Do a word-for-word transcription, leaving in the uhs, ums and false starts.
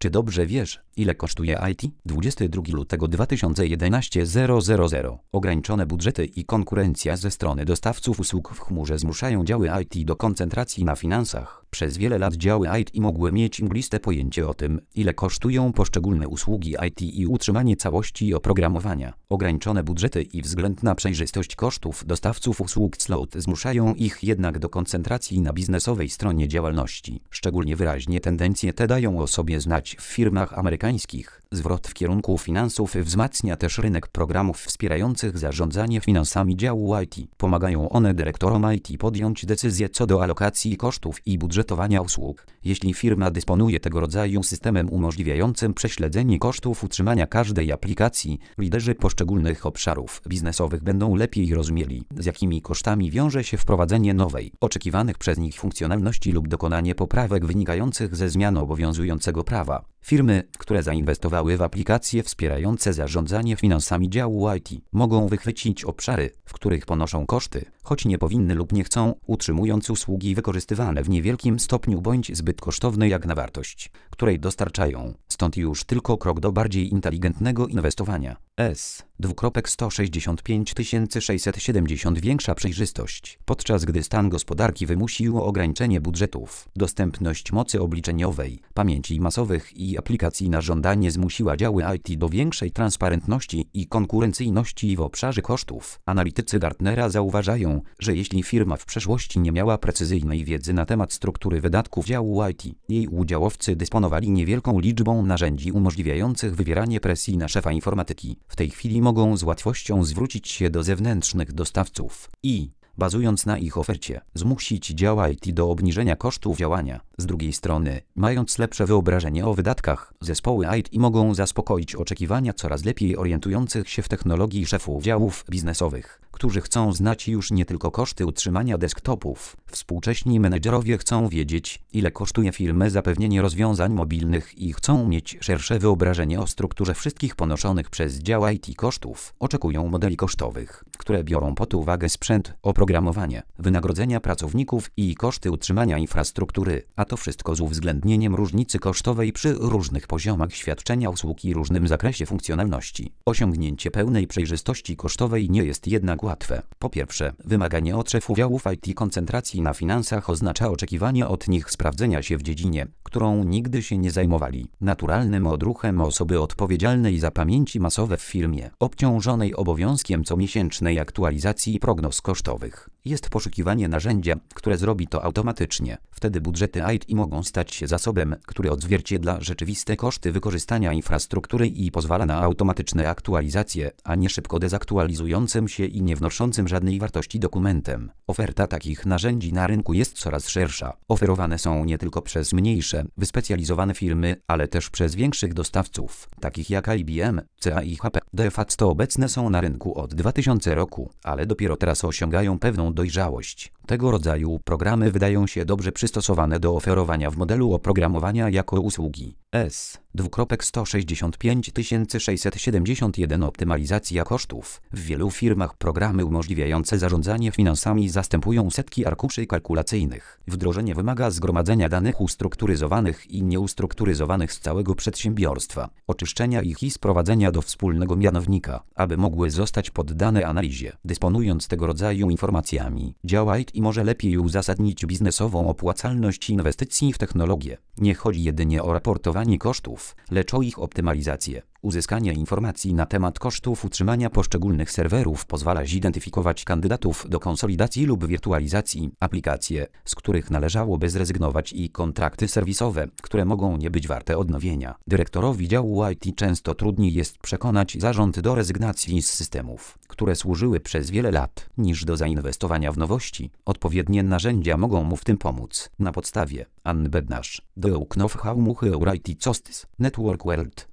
Czy dobrze wiesz, ile kosztuje I T? dwudziestego drugiego lutego dwa tysiące jedenastego zero zero zero. Ograniczone budżety i konkurencja ze strony dostawców usług w chmurze zmuszają działy I T do koncentracji na finansach. Przez wiele lat działy I T mogły mieć mgliste pojęcie o tym, ile kosztują poszczególne usługi I T i utrzymanie całości oprogramowania. Ograniczone budżety i względna przejrzystość kosztów dostawców usług cloud zmuszają ich jednak do koncentracji na biznesowej stronie działalności. Szczególnie wyraźnie tendencje te dają o sobie znać w firmach amerykańskich. Zwrot w kierunku finansów wzmacnia też rynek programów wspierających zarządzanie finansami działu I T. Pomagają one dyrektorom I T podjąć decyzje co do alokacji kosztów i budżetowania usług. Jeśli firma dysponuje tego rodzaju systemem umożliwiającym prześledzenie kosztów utrzymania każdej aplikacji, liderzy poszczególnych obszarów biznesowych będą lepiej rozumieli, z jakimi kosztami wiąże się wprowadzenie nowej, oczekiwanych przez nich funkcjonalności lub dokonanie poprawek wynikających ze zmian obowiązującego prawa. Firmy, które zainwestowały w aplikacje wspierające zarządzanie finansami działu I T, mogą wychwycić obszary, w których ponoszą koszty, choć nie powinny lub nie chcą, utrzymując usługi wykorzystywane w niewielkim stopniu bądź zbyt kosztowne jak na wartość, której dostarczają. Stąd już tylko krok do bardziej inteligentnego inwestowania. S. sto sześćdziesiąt pięć tysięcy sześćset siedemdziesiąt Większa przejrzystość. Podczas gdy stan gospodarki wymusił ograniczenie budżetów, dostępność mocy obliczeniowej, pamięci masowych i aplikacji na żądanie zmusiła działy I T do większej transparentności i konkurencyjności w obszarze kosztów. Analitycy Gartnera zauważają, że jeśli firma w przeszłości nie miała precyzyjnej wiedzy na temat struktury wydatków działu I T, jej udziałowcy dysponowali niewielką liczbą narzędzi umożliwiających wywieranie presji na szefa informatyki. W tej chwili mogą z łatwością zwrócić się do zewnętrznych dostawców i, bazując na ich ofercie, zmusić dział I T do obniżenia kosztów działania. Z drugiej strony, mając lepsze wyobrażenie o wydatkach, zespoły I T mogą zaspokoić oczekiwania coraz lepiej orientujących się w technologii szefów działów biznesowych, którzy chcą znać już nie tylko koszty utrzymania desktopów. Współcześni menedżerowie chcą wiedzieć, ile kosztuje firmę zapewnienie rozwiązań mobilnych i chcą mieć szersze wyobrażenie o strukturze wszystkich ponoszonych przez dział I T kosztów. Oczekują modeli kosztowych, które biorą pod uwagę sprzęt, oprogramowanie, wynagrodzenia pracowników i koszty utrzymania infrastruktury, a to wszystko z uwzględnieniem różnicy kosztowej przy różnych poziomach świadczenia usług i różnym zakresie funkcjonalności. Osiągnięcie pełnej przejrzystości kosztowej nie jest jednak łatwe. Po pierwsze, wymaganie od szefów działów I T koncentracji na finansach oznacza oczekiwanie od nich sprawdzenia się w dziedzinie, którą nigdy się nie zajmowali. Naturalnym odruchem osoby odpowiedzialnej za pamięci masowe w firmie, obciążonej obowiązkiem comiesięcznej aktualizacji prognoz kosztowych, jest poszukiwanie narzędzia, które zrobi to automatycznie. Wtedy budżety I T mogą stać się zasobem, który odzwierciedla rzeczywiste koszty wykorzystania infrastruktury i pozwala na automatyczne aktualizacje, a nie szybko dezaktualizującym się i nie wnoszącym żadnej wartości dokumentem. Oferta takich narzędzi na rynku jest coraz szersza. Oferowane są nie tylko przez mniejsze, wyspecjalizowane firmy, ale też przez większych dostawców, takich jak I B M, C A i H P. De facto obecne są na rynku od dwa tysiące roku, ale dopiero teraz osiągają pewną dojrzałość. Tego rodzaju programy wydają się dobrze przystosowane do oferowania w modelu oprogramowania jako usługi. S. sto sześćdziesiąt pięć tysięcy sześćset siedemdziesiąt jeden Optymalizacja kosztów. W wielu firmach programy umożliwiające zarządzanie finansami zastępują setki arkuszy kalkulacyjnych. Wdrożenie wymaga zgromadzenia danych ustrukturyzowanych i nieustrukturyzowanych z całego przedsiębiorstwa, oczyszczenia ich i sprowadzenia do wspólnego mianownika, aby mogły zostać poddane analizie. Dysponując tego rodzaju informacjami, dział I T może lepiej uzasadnić biznesową opłacalność inwestycji w technologię. Nie chodzi jedynie o raportowanie kosztów, lecz o ich optymalizację. Uzyskanie informacji na temat kosztów utrzymania poszczególnych serwerów pozwala zidentyfikować kandydatów do konsolidacji lub wirtualizacji, aplikacje, z których należałoby zrezygnować i kontrakty serwisowe, które mogą nie być warte odnowienia. Dyrektorowi działu I T często trudniej jest przekonać zarząd do rezygnacji z systemów, które służyły przez wiele lat, niż do zainwestowania w nowości. Odpowiednie narzędzia mogą mu w tym pomóc. Na podstawie Anny Bednarz, The Know-how Muchy I T Costs, Network World.